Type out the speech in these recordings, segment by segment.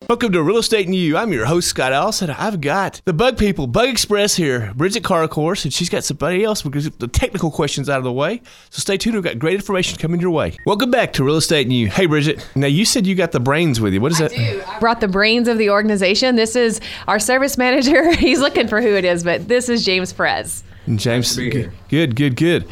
Welcome to Real Estate and You. I'm your host, Scott Allison. I've got the Bug People, Bug Express here, Bridget Carr, of course, and she's got somebody else because the technical questions out of the way. So stay tuned. We've got great information coming your way. Welcome back to Real Estate and You. Hey, Bridget. Now, you said you got the brains with you. What is that? I do. I brought the brains of the organization. This is our service manager. He's looking for who it is, but this is James Perez. James, good.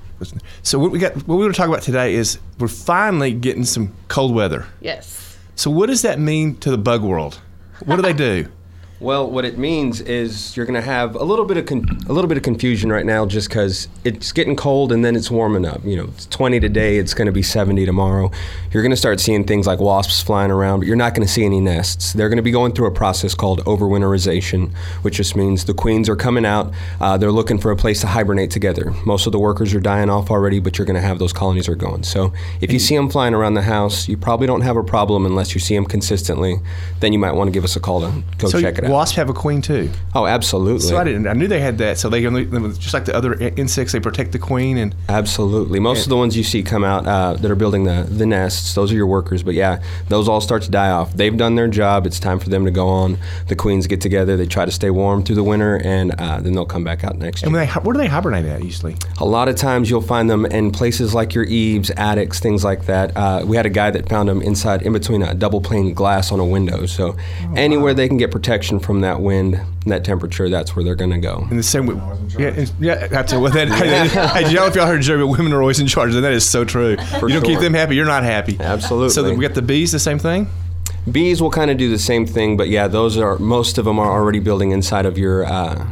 So what we want to talk about today is we're finally getting some cold weather. Yes. So what does that mean to the bug world? What do they do? Well, what it means is you're going to have a little bit of confusion right now, just because it's getting cold and then it's warming up. You know, it's 20 today, it's going to be 70 tomorrow. You're going to start seeing things like wasps flying around, but you're not going to see any nests. They're going to be going through a process called overwinterization, which just means the queens are coming out. They're looking for a place to hibernate together. Most of the workers are dying off already, but you're going to have those colonies are going. So if you see them flying around the house, you probably don't have a problem unless you see them consistently. Then you might want to give us a call to go check it out. Wasps have a queen too. Oh, absolutely. So I knew they had that. So they just like the other insects, they protect the queen and. Absolutely. Most of the ones you see come out that are building the nests, those are your workers. But yeah, those all start to die off. They've done their job. It's time for them to go on. The queens get together. They try to stay warm through the winter, and then they'll come back out next year. And where do they hibernate at usually? A lot of times you'll find them in places like your eaves, attics, things like that. We had a guy that found them in between a double pane glass on a window. So anywhere they can get protection from that wind, that temperature, that's where they're going to go. And the same with, absolutely. Hey, y'all, if y'all heard Jerry, but women are always in charge, and that is so true. You don't keep them happy, you're not happy. Absolutely. So we got the bees, the same thing? Bees will kind of do the same thing, but yeah, most of them are already building inside of your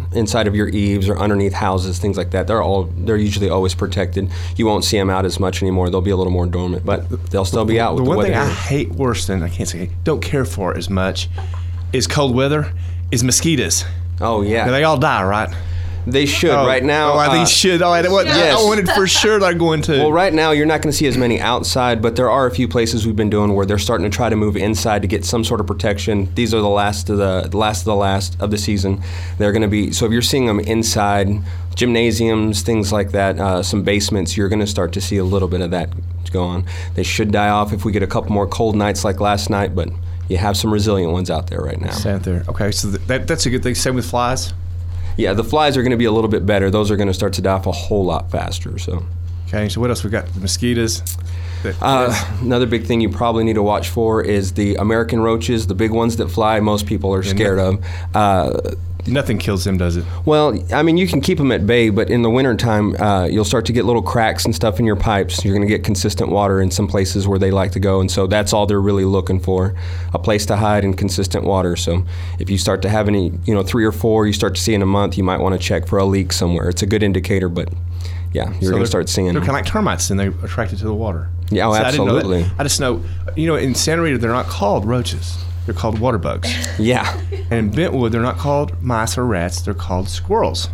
eaves or underneath houses, things like that. They're usually always protected. You won't see them out as much anymore. They'll be a little more dormant, but they'll still be out with the weather. The one thing I hate worse than, I can't say don't care for as much, is cold weather, is mosquitoes. Oh yeah. Now, they all die, right? They should right now. Oh, I think should. Oh, yes. I wanted for sure they're going to. Well, right now you're not going to see as many outside, but there are a few places we've been doing where they're starting to try to move inside to get some sort of protection. These are the last of the season. They're going to be. So if you're seeing them inside, gymnasiums, things like that, some basements, you're going to start to see a little bit of that go on. They should die off if we get a couple more cold nights like last night, but you have some resilient ones out there right now. Out there. Okay, so that's a good thing. Same with flies. Yeah, the flies are going to be a little bit better. Those are going to start to die off a whole lot faster. So. Okay, so what else we got? The mosquitoes. Another big thing you probably need to watch for is the American roaches, the big ones that fly. Most people are scared of. Nothing kills them, does it? Well, I mean, you can keep them at bay, but in the wintertime, you'll start to get little cracks and stuff in your pipes. You're going to get consistent water in some places where they like to go, and so that's all they're really looking for, a place to hide and consistent water. So if you start to have any, 3 or 4 you start to see in a month, you might want to check for a leak somewhere. It's a good indicator, but yeah, you're going to start seeing them. They're kind of like termites, and they're attracted to the water. Yeah, so absolutely. I just know, in Santa Rita, they're not called roaches. They're called water bugs. Yeah. And in Bentwood, they're not called mice or rats. They're called squirrels.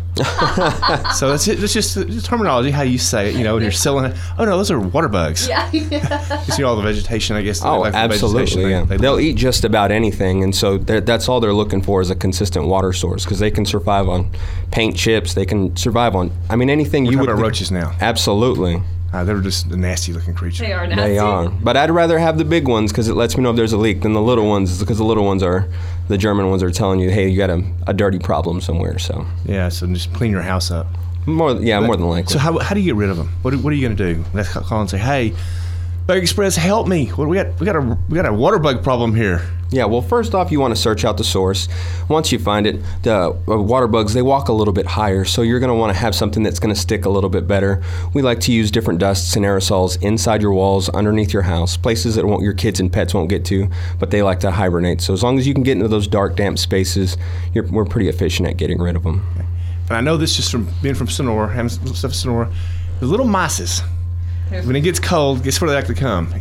So that's it. It's just the terminology, how you say it, when you're selling it. Oh, no, those are water bugs. Yeah. You all the vegetation, I guess. Oh, absolutely, yeah. They'll eat just about anything, and so that's all they're looking for is a consistent water source, because they can survive on paint chips. They can survive on, anything We're you would. We're talking about roaches now. Absolutely. They're just a nasty-looking creature. They are nasty. They are. But I'd rather have the big ones because it lets me know if there's a leak than the little ones, because the little ones the German ones are telling you, hey, you got a dirty problem somewhere. So yeah, so just clean your house up. More than likely. So how do you get rid of them? What are you going to do? Let's call and say, hey, Bug Express, help me. What we got a water bug problem here. Yeah, well, first off, you want to search out the source. Once you find it, the water bugs, they walk a little bit higher, so you're going to want to have something that's going to stick a little bit better. We like to use different dusts and aerosols inside your walls, underneath your house, places that your kids and pets won't get to, but they like to hibernate. So as long as you can get into those dark, damp spaces, we're pretty efficient at getting rid of them. Okay. And I know this just from being from Sonora, having stuff in Sonora, the little mices. When it gets cold, guess where they like to come?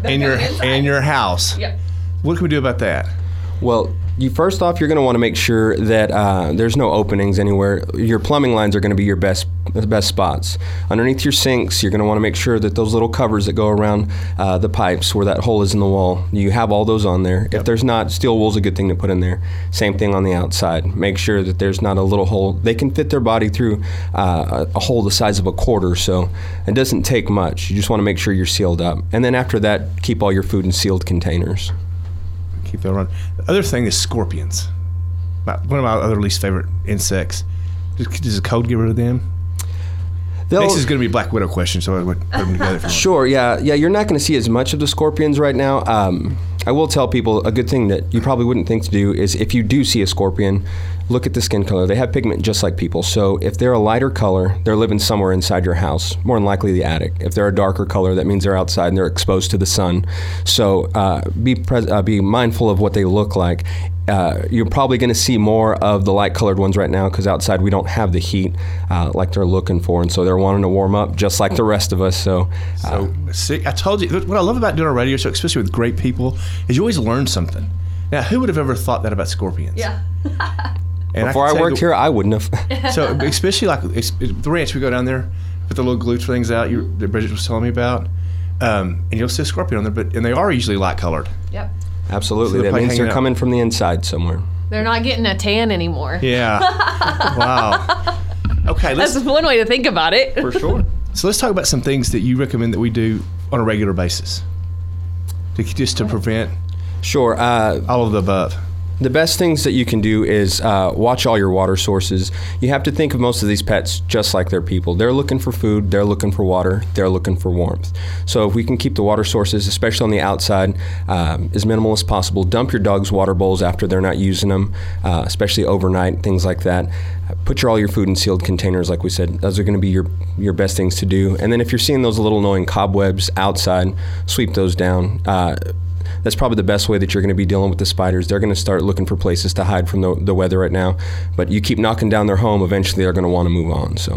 In your house. Yep. What can we do about that? Well, first off, you're going to want to make sure that there's no openings anywhere. Your plumbing lines are going to be your best spots. Underneath your sinks, you're going to want to make sure that those little covers that go around the pipes where that hole is in the wall, you have all those on there. Yep. If there's not, steel wool's a good thing to put in there. Same thing on the outside. Make sure that there's not a little hole. They can fit their body through a hole the size of a quarter, so it doesn't take much. You just want to make sure you're sealed up. And then after that, keep all your food in sealed containers. keep that around. The other thing is scorpions. One of my other least favorite insects. Does the cold get rid of them? Next is going to be Black Widow question, so I would put them together. If you Sure, yeah. You're not going to see as much of the scorpions right now. I will tell people a good thing that you probably wouldn't think to do is if you do see a scorpion, look at the skin color. They have pigment just like people. So if they're a lighter color, they're living somewhere inside your house, more than likely the attic. If they're a darker color, that means they're outside and they're exposed to the sun. So be mindful of what they look like. You're probably going to see more of the light-colored ones right now because outside we don't have the heat like they're looking for, and so they're wanting to warm up just like the rest of us. So see, I told you, what I love about doing a radio show, especially with great people, is you always learn something. Now, who would have ever thought that about scorpions? Yeah. And before I worked here, I wouldn't have. So, especially like the ranch, we go down there, put the little glue things out that Bridget was telling me about, and you'll see a scorpion on there, and they are usually light-colored. Yep. Absolutely. So that means they're out. coming from the inside somewhere. They're not getting a tan anymore. Yeah. Wow. Okay, That's one way to think about it. for sure. So let's talk about some things that you recommend that we do on a regular basis, just to prevent Sure. all of the above. The best things that you can do is watch all your water sources. You have to think of most of these pets just like they're people. They're looking for food, they're looking for water, they're looking for warmth. So if we can keep the water sources, especially on the outside, as minimal as possible. Dump your dog's water bowls after they're not using them, especially overnight, things like that. Put all your food in sealed containers, like we said. Those are going to be your best things to do. And then if you're seeing those little annoying cobwebs outside, sweep those down. That's probably the best way that you're going to be dealing with the spiders. They're going to start looking for places to hide from the weather right now. But you keep knocking down their home, eventually they're going to want to move on. So.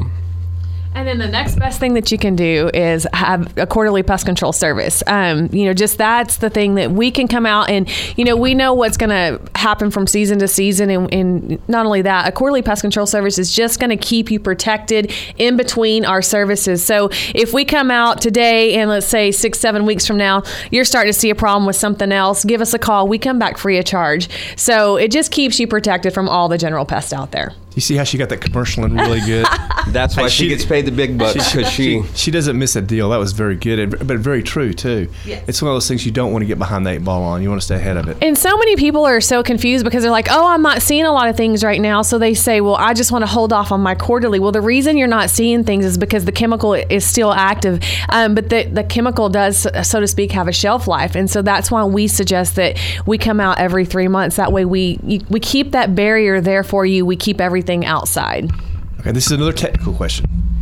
And then the next best thing that you can do is have a quarterly pest control service. Just that's the thing that we can come out and, we know what's going to happen from season to season. And not only that, a quarterly pest control service is just going to keep you protected in between our services. So if we come out today and let's say 6-7 weeks from now, you're starting to see a problem with something else, give us a call. We come back free of charge. So it just keeps you protected from all the general pests out there. You see how she got that commercial in really good? That's why she gets paid the big bucks, because she doesn't miss a deal. That was very good, but very true too. Yes. It's one of those things you don't want to get behind the 8 ball on. You want to stay ahead of it. And so many people are so confused because they're like, oh, I'm not seeing a lot of things right now. So they say, well, I just want to hold off on my quarterly. Well, the reason you're not seeing things is because the chemical is still active. But the chemical does, so to speak, have a shelf life. And so that's why we suggest that we come out every 3 months. That way we keep that barrier there for you. We keep everything outside. Okay, this is another technical question.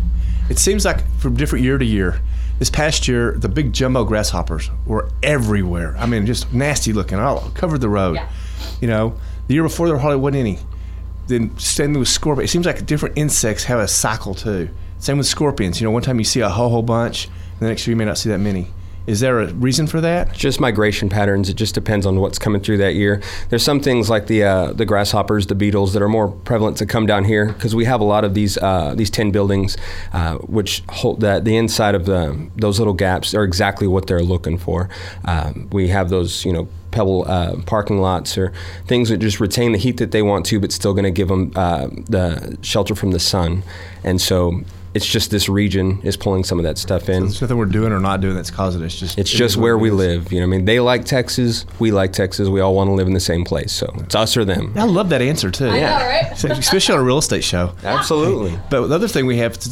It seems like from different year to year, this past year, the big jumbo grasshoppers were everywhere. I mean, just nasty looking, all covered the road. Yeah. The year before there hardly wasn't any. Then same with scorpions. It seems like different insects have a cycle too. Same with scorpions. One time you see a whole bunch, and the next year you may not see that many. Is there a reason for that? Just migration patterns. It just depends on what's coming through that year. There's some things like the grasshoppers, the beetles that are more prevalent to come down here because we have a lot of these tin buildings, which hold that the inside of those little gaps are exactly what they're looking for. We have those, pebble parking lots or things that just retain the heat that they want to, but still going to give them the shelter from the sun, and so. It's just this region is pulling some of that stuff in. So there's nothing we're doing or not doing that's causing it. It's just where we live. They like Texas. We like Texas. We all want to live in the same place. So it's us or them. I love that answer too. I know, right? Especially on a real estate show. Absolutely. But the other thing we have